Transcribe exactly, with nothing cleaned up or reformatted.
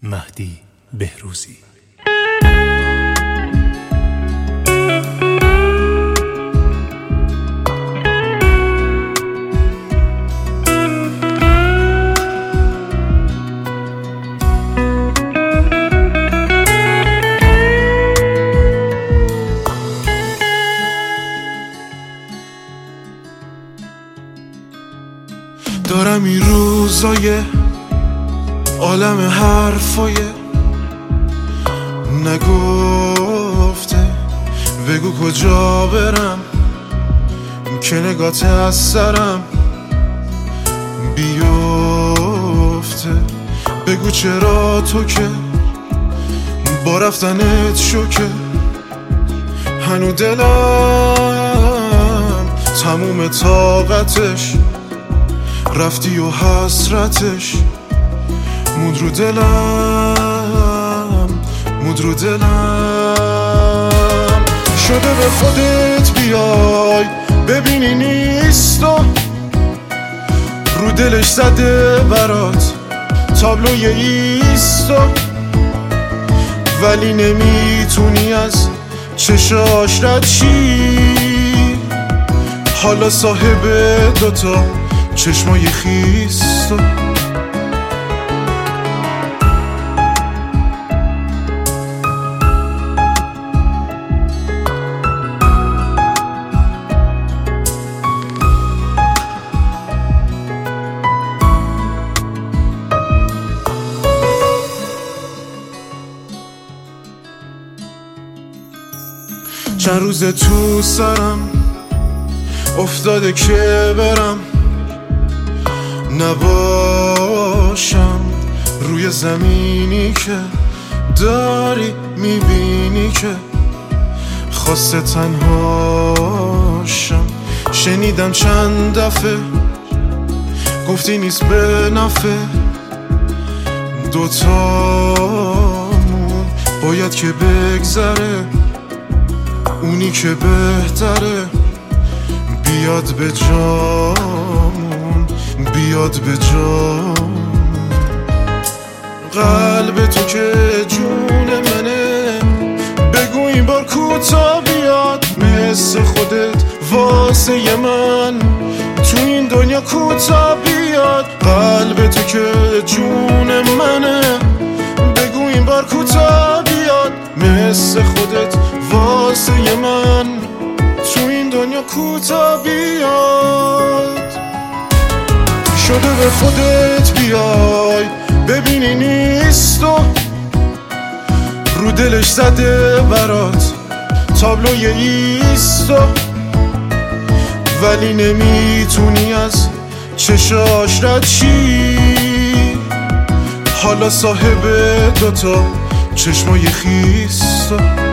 مهدی بهروزی. دارم این روزای عالم حرفای نگفته، بگو کجا برم که نگات از سرم بیفته. بگو چرا تو که با رفتنت شوکه، هنو دلم تموم طاقتش رفتی و حسرتش مود رو دلم، مود رو دلم. شده به خودت بیای ببینی نیست و رو دلش زده برات تابلوی ایستا، ولی نمیتونی از چشاش رد چی. حالا صاحب دوتا چشمای خیستا. چند روز تو سرم افتاده که برم نباشم روی زمینی که داری میبینی که خواسته تنهاشم. شنیدم چند دفعه گفتی نیست به نفع دوتامون، باید که بگذره اونی که بهتره بیاد به جامون، بیاد به جامون. قلب تو که جون منه، بگو این بار کوتا بیاد مثل خودت واسه من تو این دنیا کوتا بیاد. قلب تو که جون منه، بگو این بار کوتا بیاد مثل خودت واسه من تو این دنیا کوتا بیاد. شده به خودت بیای ببینی نیست و رو دلش زده برات تابلوی ایستا، ولی نمیتونی از چشاش رد چی. حالا صاحب دوتا چشمای خیستا.